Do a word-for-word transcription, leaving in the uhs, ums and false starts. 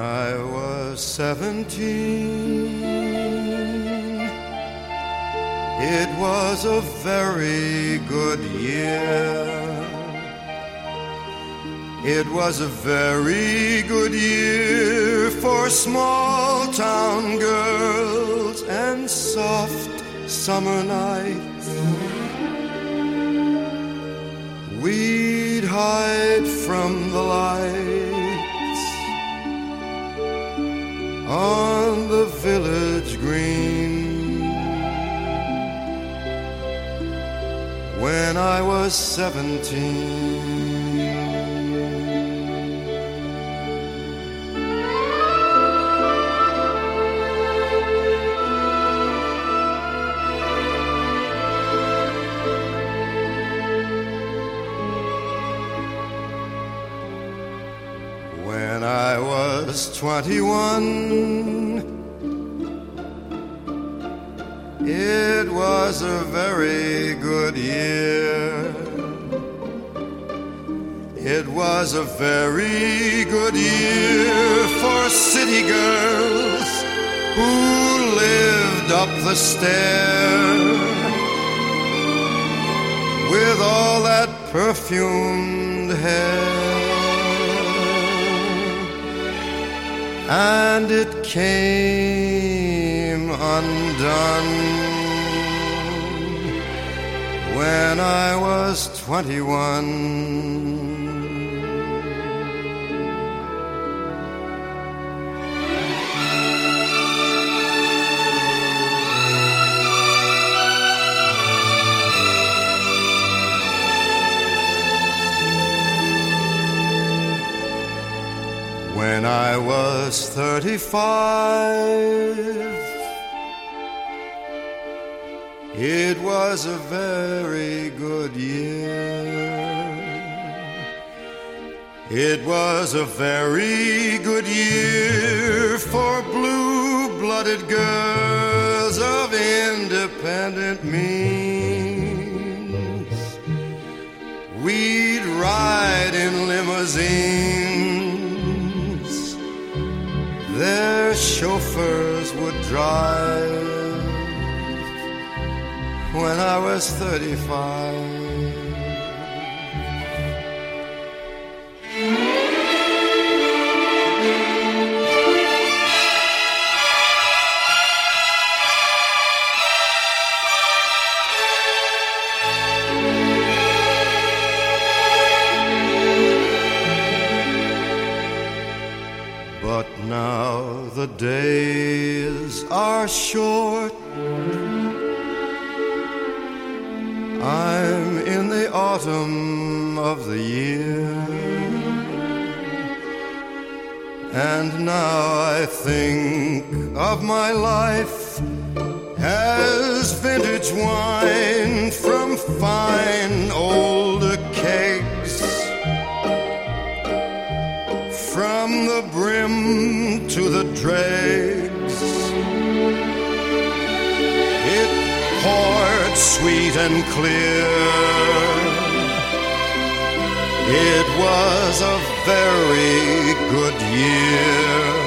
I was seventeen, it was a very good year. It was a very good year for small town girls and soft summer nights. We'd hide from the lights on the village green. When I was seventeen, when I was twenty-one, it was a very good year. It was a very good year for city girls who lived up the stair with all that perfumed hair. And it came undone when I was twenty-one. When I was thirty-five, it was a very good year. It was a very good year for blue-blooded girls of independent means. We'd ride in limousines, their chauffeurs would drive. When I was thirty-five, but now the days are short. I'm in the autumn of the year, and now I think of my life as vintage wine from fine old kegs, from the brim to the dregs. It poured sweet and clear. It was a very good year.